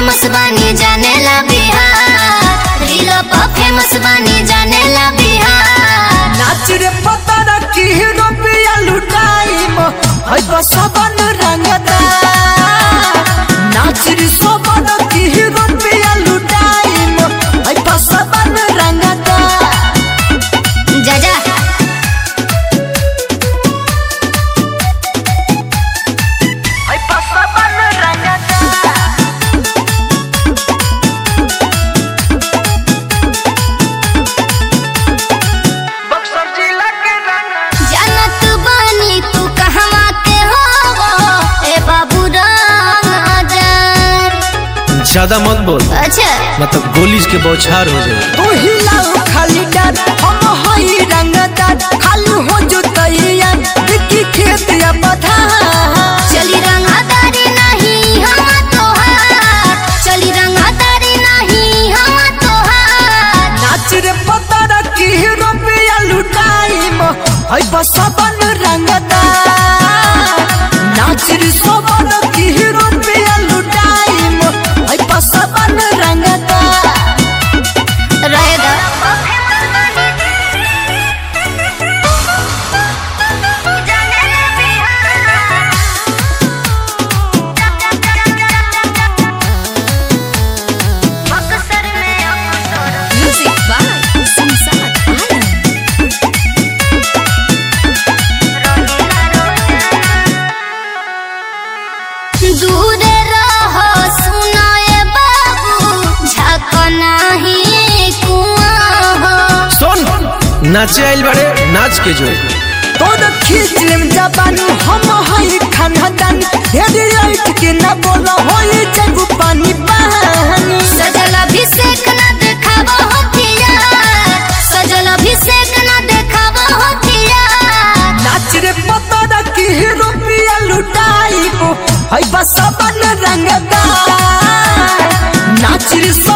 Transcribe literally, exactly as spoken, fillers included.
Famous बानी जाने ला बिहार, रीलो पर फेमस बानी जाने ला बिहार। नाच रे पता रखी रुपया लुटाइम है बसवन रंगदा। नाच रे सोबन की रुपया लुटाइम है बसवन रंगदा। जा जा है बसवन रंगदा। बक्सर जिला के रंग जानत बानी तू कहवा के हो ए बाबू रंगदार। ज्यादा मत बोल, अच्छा मतलब गोलीज के बौछार हो जाए। तू हिलाओ खाली डर हम हई रंगदार। खाली हो जो तैयार दिखी खेत या पधार। चली रंगदारी नहीं हम तोहार, चली रंगदारी नहीं हम तोहार। नाच रे पता रखी रुपया लुटाइम है बसवन रंगदार। नाच रे सोबन की रुपया लुटाइम है बसवन रंगदार। रहेगा म्यूजिक बाय संसार आलम। दूर रहो सुनाए बाबू झाको नहीं कुआं हो। सुन, नाचे आइल बड़े, नाच के जो तोर खींच लेम जबानी हम हई खानदानी। हेडी लाइट के न बोला होई जगू पानी पानी। सजल अभिषेक न देखाबो होतियार, सजल अभिषेक न देखाबो होतियार। नाच रे पता रखी रुपया लुटाइबो है बसवन रंगदार। नाच रे